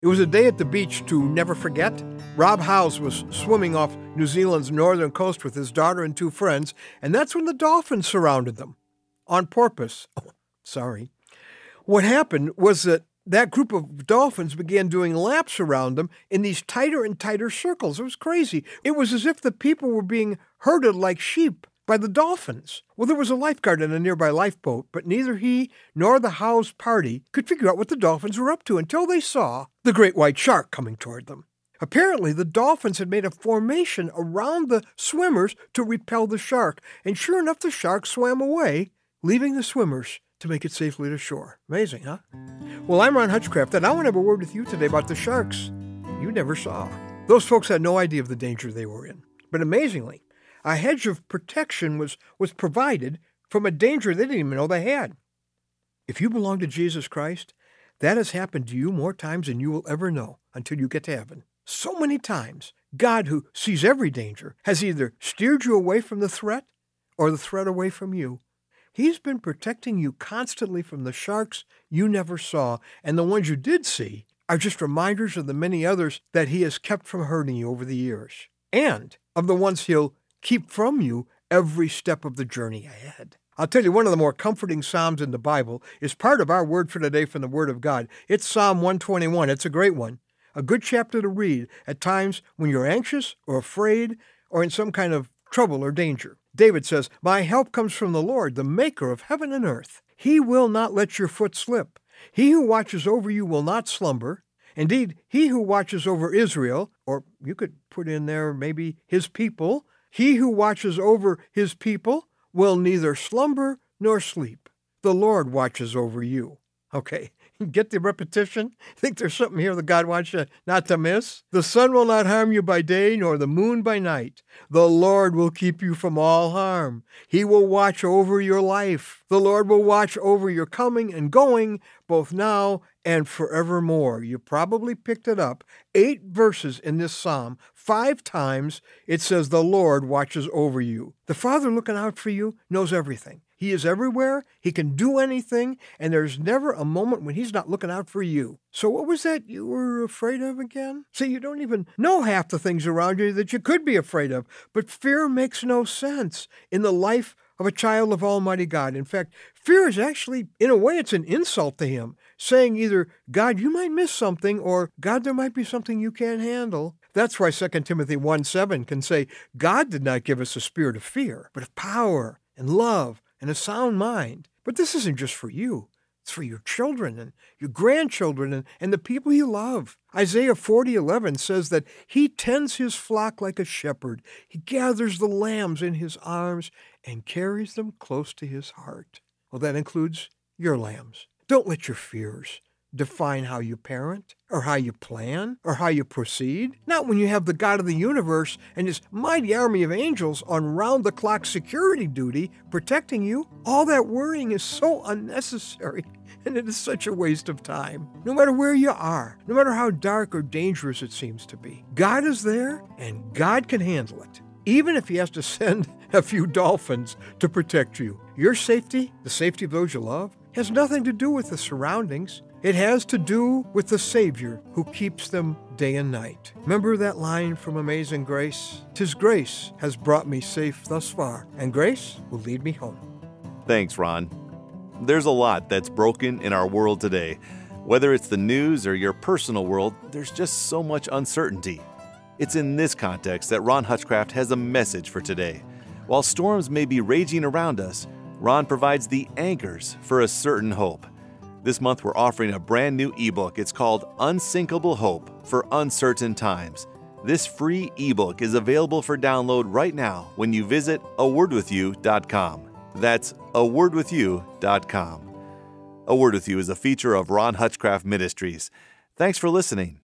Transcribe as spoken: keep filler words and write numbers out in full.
It was a day at the beach to never forget. Rob Howes was swimming off New Zealand's northern coast with his daughter and two friends, and that's when the dolphins surrounded them. On porpoise. Oh, sorry. What happened was that that group of dolphins began doing laps around them in these tighter and tighter circles. It was crazy. It was as if the people were being herded like sheep by the dolphins. Well, there was a lifeguard in a nearby lifeboat, but neither he nor the Howes party could figure out what the dolphins were up to until they saw the great white shark coming toward them. Apparently, the dolphins had made a formation around the swimmers to repel the shark, and sure enough, the shark swam away, leaving the swimmers to make it safely to shore. Amazing, huh? Well, I'm Ron Hutchcraft, and I want to have a word with you today about the sharks you never saw. Those folks had no idea of the danger they were in. But amazingly, a hedge of protection was, was provided from a danger they didn't even know they had. If you belong to Jesus Christ, that has happened to you more times than you will ever know until you get to heaven. So many times, God, who sees every danger, has either steered you away from the threat or the threat away from you. He's been protecting you constantly from the sharks you never saw, and the ones you did see are just reminders of the many others that he has kept from hurting you over the years, and of the ones he'll keep from you every step of the journey ahead. I'll tell you, one of the more comforting Psalms in the Bible is part of our word for today from the Word of God. It's Psalm one twenty-one. It's a great one, a good chapter to read at times when you're anxious or afraid or in some kind of trouble or danger. David says, "My help comes from the Lord, the maker of heaven and earth. He will not let your foot slip. He who watches over you will not slumber. Indeed, he who watches over Israel," or you could put in there maybe his people, "he who watches over his people will neither slumber nor sleep. The Lord watches over you." Okay, get the repetition? Think there's something here that God wants you not to miss? "The sun will not harm you by day, nor the moon by night. The Lord will keep you from all harm. He will watch over your life. The Lord will watch over your coming and going, both now and forevermore." You probably picked it up. Eight verses in this psalm. Five times it says the Lord watches over you. The Father looking out for you knows everything. He is everywhere, he can do anything, and there's never a moment when he's not looking out for you. So what was that you were afraid of again? See, you don't even know half the things around you that you could be afraid of, but fear makes no sense in the life of a child of Almighty God. In fact, fear is actually, in a way, it's an insult to him, saying either, "God, you might miss something," or "God, there might be something you can't handle." That's why Second Timothy one seven can say, "God did not give us a spirit of fear, but of power and love and a sound mind." But this isn't just for you. It's for your children and your grandchildren and, and the people you love. Isaiah forty eleven says that he tends his flock like a shepherd. He gathers the lambs in his arms and carries them close to his heart. Well, that includes your lambs. Don't let your fears define how you parent or how you plan or how you proceed. Not when you have the God of the universe and his mighty army of angels on round-the-clock security duty protecting you. All that worrying is so unnecessary, and it is such a waste of time. No matter where you are, no matter how dark or dangerous it seems to be, God is there and God can handle it, even if he has to send a few dolphins to protect you. Your safety, the safety of those you love, has nothing to do with the surroundings. It has to do with the Savior who keeps them day and night. Remember that line from Amazing Grace? "'Tis grace has brought me safe thus far, and grace will lead me home." Thanks, Ron. There's a lot that's broken in our world today. Whether it's the news or your personal world, there's just so much uncertainty. It's in this context that Ron Hutchcraft has a message for today. While storms may be raging around us, Ron provides the anchors for a certain hope. This month, we're offering a brand new ebook. It's called Unsinkable Hope for Uncertain Times. This free ebook is available for download right now when you visit a word with you dot com. That's a word with you dot com. A Word With You is a feature of Ron Hutchcraft Ministries. Thanks for listening.